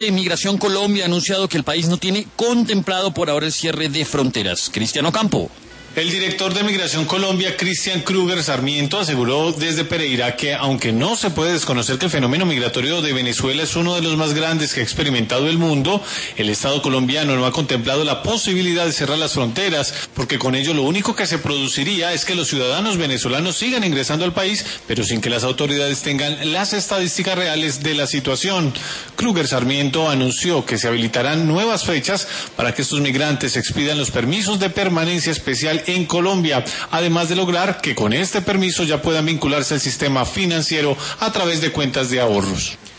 Migración Colombia ha anunciado que el país no tiene contemplado por ahora el cierre de fronteras. Cristiano Campo. El director de Migración Colombia, Cristian Kruger Sarmiento, aseguró desde Pereira que, aunque no se puede desconocer que el fenómeno migratorio de Venezuela es uno de los más grandes que ha experimentado el mundo, el Estado colombiano no ha contemplado la posibilidad de cerrar las fronteras, porque con ello lo único que se produciría es que los ciudadanos venezolanos sigan ingresando al país, pero sin que las autoridades tengan las estadísticas reales de la situación. Kruger Sarmiento anunció que se habilitarán nuevas fechas para que estos migrantes expidan los permisos de permanencia especial en Colombia, además de lograr que con este permiso ya puedan vincularse al sistema financiero a través de cuentas de ahorros.